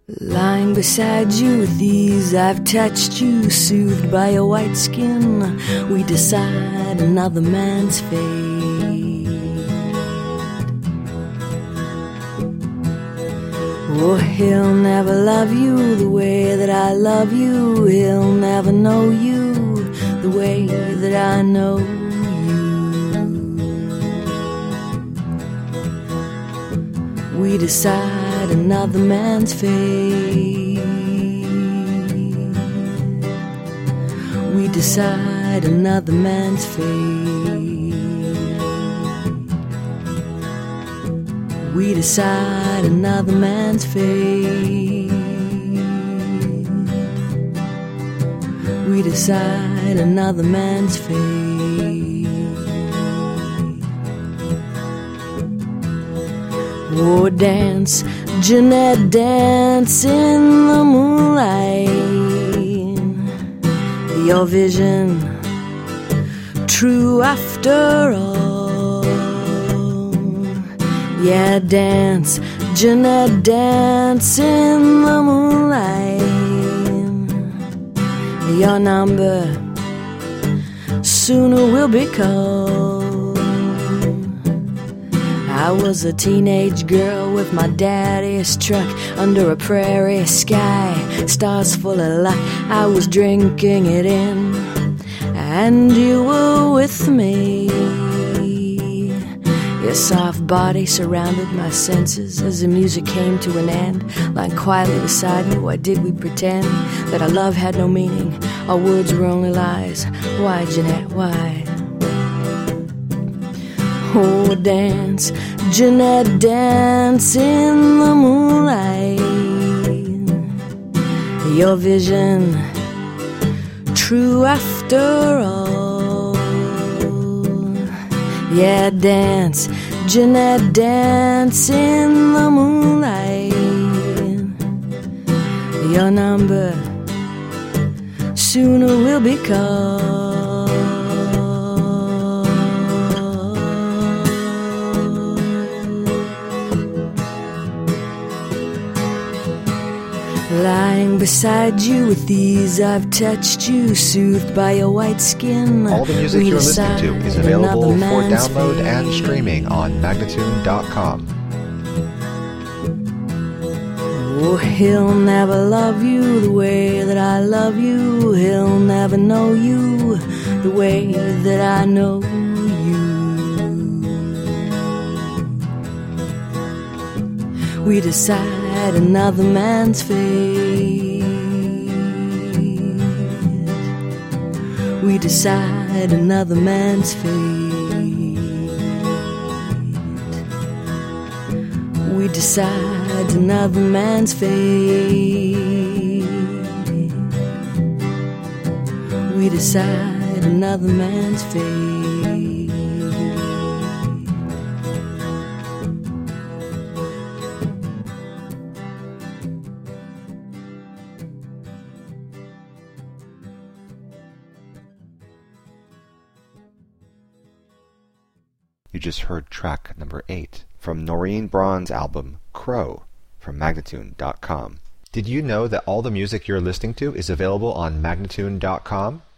Lying beside you with ease, I've touched you, soothed by your white skin. We decide another man's fate. Oh, he'll never love you the way that I love you. He'll never know you the way that I know you. We decide another man's fate. We decide another man's fate. We decide another man's fate. We decide another man's fate. Oh, dance, Jeanette, dance in the moonlight. Your vision, true after all. Yeah, dance, Jeanette, dance in the moonlight. Your number sooner will be called. I was a teenage girl with my daddy's truck under a prairie sky, stars full of luck. I was drinking it in, and you were with me. Your soft body surrounded my senses as the music came to an end. Lying quietly beside me, why did we pretend that our love had no meaning? Our words were only lies. Why, Jeanette, why? Oh, dance, Jeanette, dance in the moonlight. Your vision, true after all. Yeah, dance, Jeanette, dance in the moonlight. Your number sooner will be called. Lying beside you with ease, I've touched you, soothed by your white skin. All the music you're listening to is available for download and streaming on Magnatune.com. Oh, he'll never love you the way that I love you. He'll never know you the way that I know you. We decide another man's fate. We decide another man's fate. We decide another man's fate. We decide another man's fate. You just heard track number 8 from Noreen Braun's album Crow from Magnatune.com. Did you know that all the music you're listening to is available on Magnatune.com?